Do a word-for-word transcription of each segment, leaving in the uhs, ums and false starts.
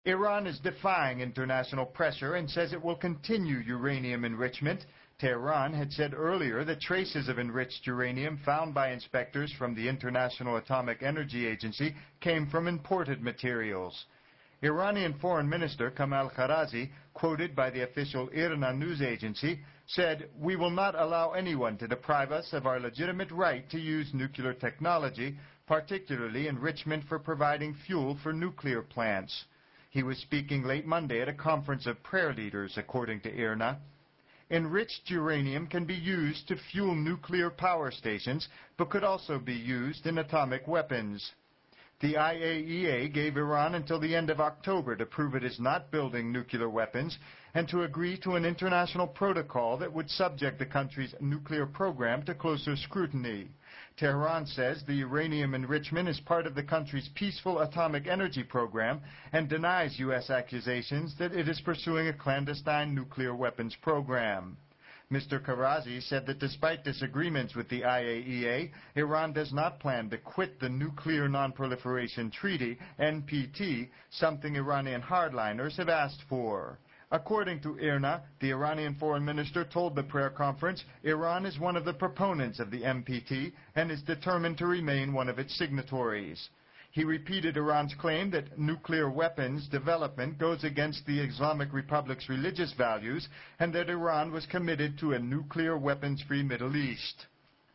Iran is defying international pressure and says it will continue uranium enrichment. Tehran had said earlier that traces of enriched uranium found by inspectors from the International Atomic Energy Agency came from imported materials. Iranian Foreign Minister Kamal Karazi, quoted by the official IRNA news agency, said, "We will not allow anyone to deprive us of our legitimate right to use nuclear technology, particularly enrichment for providing fuel for nuclear plants." He was speaking late Monday at a conference of prayer leaders, according to IRNA. Enriched uranium can be used to fuel nuclear power stations, but could also be used in atomic weapons. The I A E A gave Iran until the end of October to prove it is not building nuclear weapons and to agree to an international protocol that would subject the country's nuclear program to closer scrutiny. Tehran says the uranium enrichment is part of the country's peaceful atomic energy program and denies U S accusations that it is pursuing a clandestine nuclear weapons program. Mister Karazi said that despite disagreements with the I A E A, Iran does not plan to quit the Nuclear Non-Proliferation Treaty, N P T, something Iranian hardliners have asked for. According to IRNA, the Iranian foreign minister told the prayer conference Iran is one of the proponents of the N P T and is determined to remain one of its signatories. He repeated Iran's claim that nuclear weapons development goes against the Islamic Republic's religious values and that Iran was committed to a nuclear weapons-free Middle East.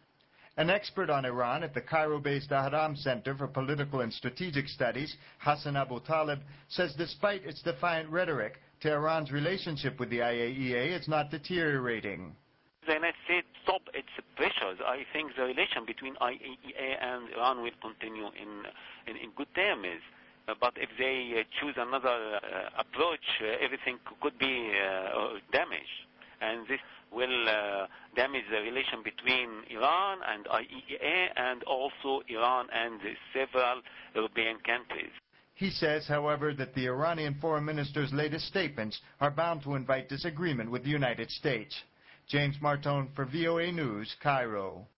An expert on Iran at the Cairo-based Ahram Center for Political and Strategic Studies, Hassan Abu Talib, says despite its defiant rhetoric, Tehran's relationship with the I A E A is not deteriorating. The United States stop its pressures. I think the relation between I A E A and Iran will continue in in, in good terms. Uh, but if they uh, choose another uh, approach, uh, everything could be uh, damaged, and this will uh, damage the relation between Iran and I A E A, and also Iran and the several European countries. He says, however, that the Iranian foreign minister's latest statements are bound to invite disagreement with the United States. James Martone for V O A News, Cairo.